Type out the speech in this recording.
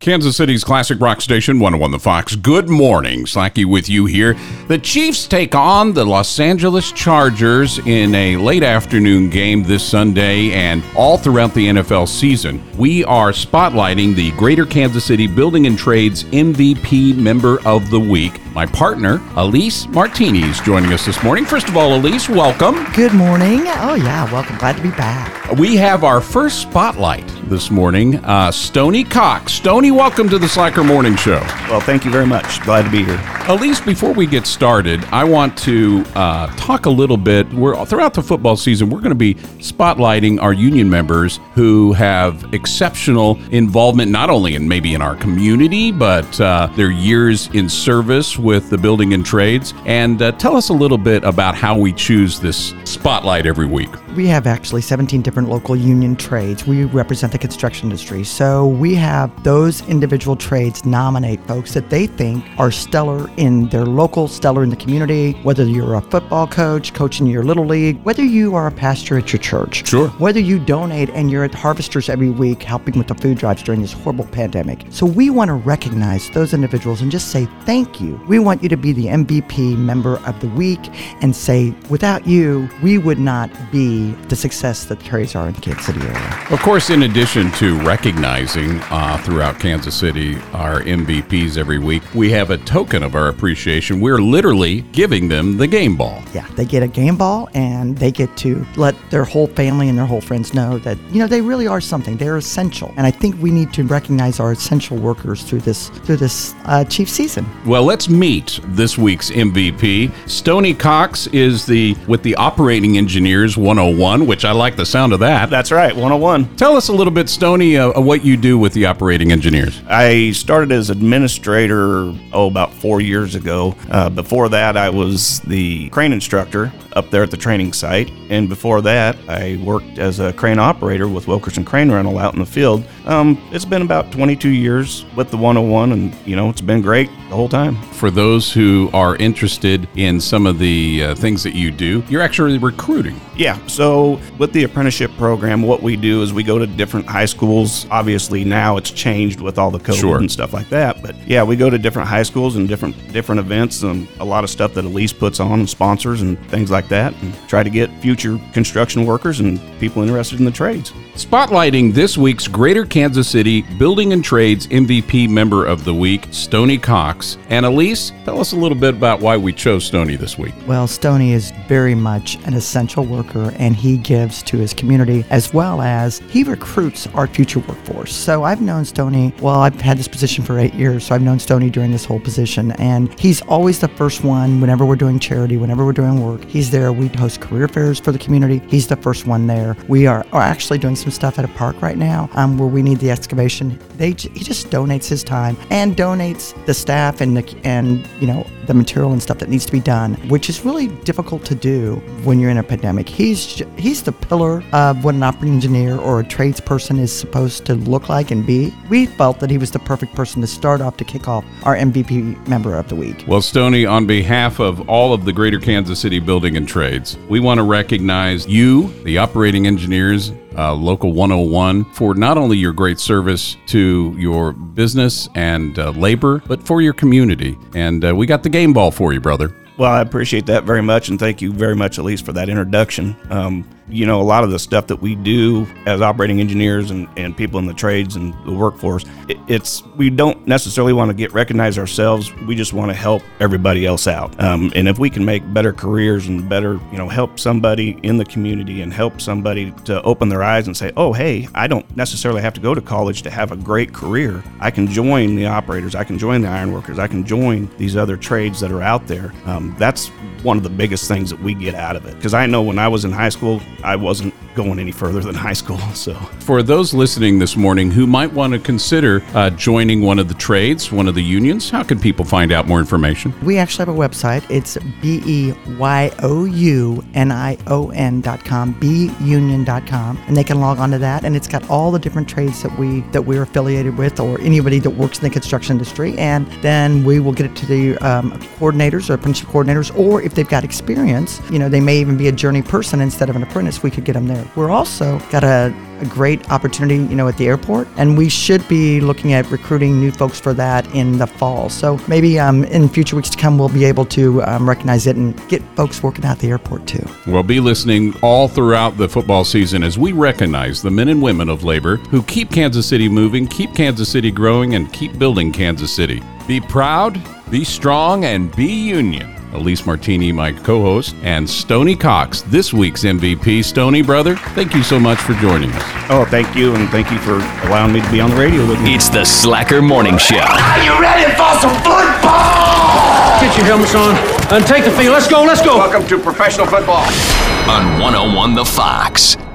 Kansas City's classic rock station, 101 The Fox. Good morning. Slacky with you here. The Chiefs take on the Los Angeles Chargers in a late afternoon game this Sunday and all throughout the NFL season. We are spotlighting the Greater Kansas City Building and Trades MVP Member of the Week. My partner, Elise Martini, is joining us this morning. First of all, Elise, welcome. Good morning. Oh, yeah, welcome. Glad to be back. We have our first spotlight this morning, Stoney Cox. Stoney, welcome to the Slacker Morning Show. Well, thank you very much. Glad to be here. Elise, before we get started, I want to talk a little bit. Throughout the football season, we're going to be spotlighting our union members who have exceptional involvement, not only in our community, but their years in service with the building and trades. And tell us a little bit about how we choose this spotlight every week. We have actually 17 different local union trades. We represent the construction industry. So we have those individual trades nominate folks that they think are stellar in their local, stellar in the community, whether you're a football coach, coaching your little league, whether you are a pastor at your church, sure, whether you donate and you're at Harvesters every week helping with the food drives during this horrible pandemic. So we want to recognize those individuals and just say thank you. We want you to be the MVP member of the week and say, without you, we would not be the success that the trades are in the Kansas City area. Of course, in addition to recognizing throughout Kansas City our MVPs every week, we have a token of our appreciation. We're literally giving them the game ball. Yeah, they get a game ball and they get to let their whole family and their whole friends know that, they really are something. They're essential. And I think we need to recognize our essential workers through this Chiefs season. Well, let's meet this week's MVP. Stoney Cox is with the Operating Engineers 101, which I like the sound of that. That's right, 101. Tell us a little bit, Stoney, what you do with the Operating Engineers. I started as administrator, about 4 years ago. Before that, I was the crane instructor up there at the training site. And before that, I worked as a crane operator with Wilkerson Crane Rental out in the field. It's been about 22 years with the 101, and, it's been great the whole time. For those who are interested in some of the things that you do, you're actually recruiting. Yeah, so with the apprenticeship program, what we do is we go to different high schools. Obviously, now it's changed with all the COVID sure. and stuff like that. But yeah, we go to different high schools and different events and a lot of stuff that Elise puts on and sponsors and things like that, and try to get future construction workers and people interested in the trades. Spotlighting this week's Greater Kansas City Building and Trades MVP Member of the Week, Stoney Cox. And Elise, tell us a little bit about why we chose Stoney this week. Well, Stoney is very much an essential worker, and he gives to his community as well as he recruits our future workforce. So I've known Stoney, I've had this position for 8 years, so I've known Stoney during this whole position, and he's always the first one whenever we're doing charity, whenever we're doing work. He's there. We host career fairs for the community. He's the first one there. We are actually doing some stuff at a park right now where we need the excavation. He just donates his time and donates the staff and the material and stuff that needs to be done, which is really difficult to do when you're in a pandemic. He's the pillar of what an operating engineer or a tradesperson is supposed to look like and be. We felt that he was the perfect person to start off to kick off our MVP Member of the Week. Well, Stoney, on behalf of all of the Greater Kansas City Building and Trades, we want to recognize you, the Operating Engineers, Local 101, for not only your great service to your business and labor, but for your community. And we got the game ball for you, brother. Well, I appreciate that very much, and thank you very much, Elise, for that introduction. A lot of the stuff that we do as operating engineers and people in the trades and the workforce, we don't necessarily want to get recognized ourselves. We just want to help everybody else out. And if we can make better careers and better, help somebody in the community and help somebody to open their eyes and say, oh, hey, I don't necessarily have to go to college to have a great career. I can join the operators. I can join the ironworkers. I can join these other trades that are out there. That's one of the biggest things that we get out of it. Because I know when I was in high school, I wasn't going any further than high school. So, for those listening this morning who might want to consider joining one of the trades, one of the unions, how can people find out more information? We actually have a website. It's BEYOUNION.com, beunion.com, and they can log on to that. And it's got all the different trades that we're affiliated with, or anybody that works in the construction industry. And then we will get it to the coordinators or apprenticeship coordinators, or if they've got experience, they may even be a journey person instead of an apprentice. We could get them there. We're also got a great opportunity, at the airport, and we should be looking at recruiting new folks for that in the fall. So maybe in future weeks to come, we'll be able to recognize it and get folks working at the airport too. We'll be listening all throughout the football season as we recognize the men and women of labor who keep Kansas City moving, keep Kansas City growing, and keep building Kansas City. Be proud, be strong, and be union. Elise Martini, my co-host, and Stoney Cox, this week's MVP. Stoney, brother, thank you so much for joining us. Oh, thank you, and thank you for allowing me to be on the radio with you. It's the Slacker Morning Show. Are you ready for some football? Get your helmets on and take the field. Let's go. Welcome to professional football. On 101 The Fox.